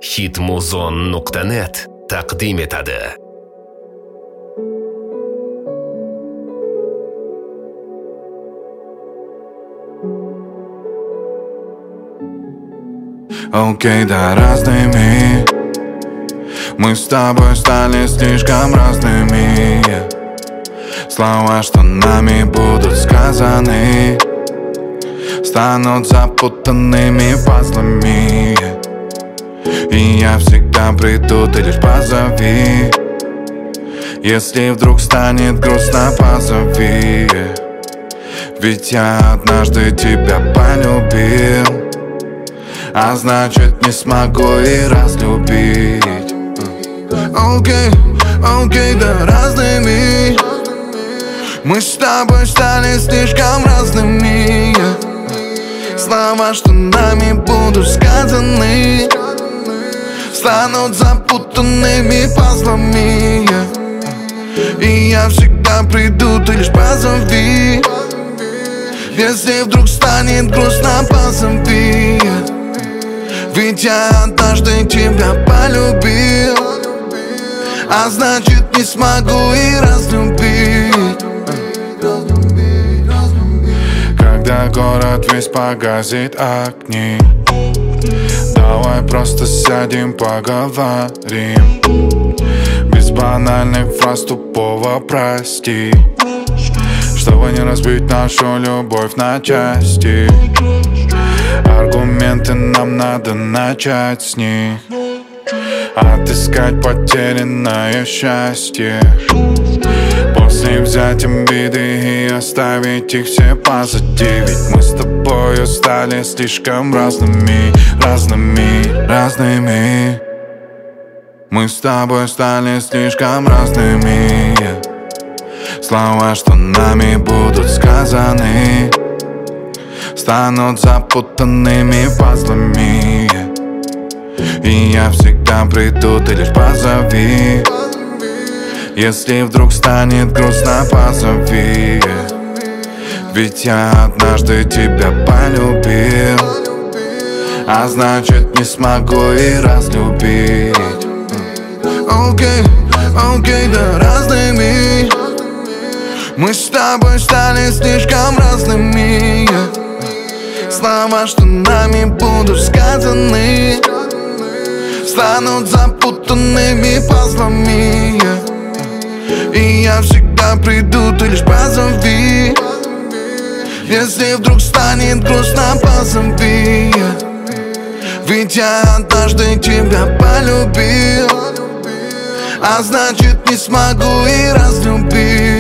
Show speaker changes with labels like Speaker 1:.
Speaker 1: Hitmuzon.net taqdim etadi.
Speaker 2: Окей, да, разными мы с тобой стали слишком разными. Слова, что нами будут сказаны, станут запутанными пазлами. И я всегда приду, ты лишь позови. Если вдруг станет грустно, позови. Ведь я однажды тебя полюбил, а значит не смогу и разлюбить. Окей, да, разными мы с тобой стали слишком разными. Слова, что нами будут сказаны, станут запутанными пазлами. И я всегда приду, ты лишь позови. Если вдруг станет грустно, позови. Ведь я однажды тебя полюбил, а значит не смогу и разлюбить. Когда город весь погасит огни, давай просто сядем, поговорим. Без банальных фраз, тупого прости, чтобы не разбить нашу любовь на части. Аргументы нам надо начать с них, отыскать потерянное счастье. После взять обиды и оставить их все позади. Ведь мы с тобою стали слишком разными. Мы с тобой стали слишком разными. Слова, что нами будут сказаны, станут запутанными пазлами. И я всегда приду, ты лишь позови. Если вдруг станет грустно, позови. Ведь я однажды тебя полюбил, а значит не смогу и разлюбить. Окей, да, разными мы с тобой стали слишком разными. Слова, что нами будут сказаны, станут запутанными пазлами. И я всегда приду, ты лишь позови. Если вдруг станет грустно, позови. Ведь я однажды тебя полюбил, а значит не смогу и разлюбить.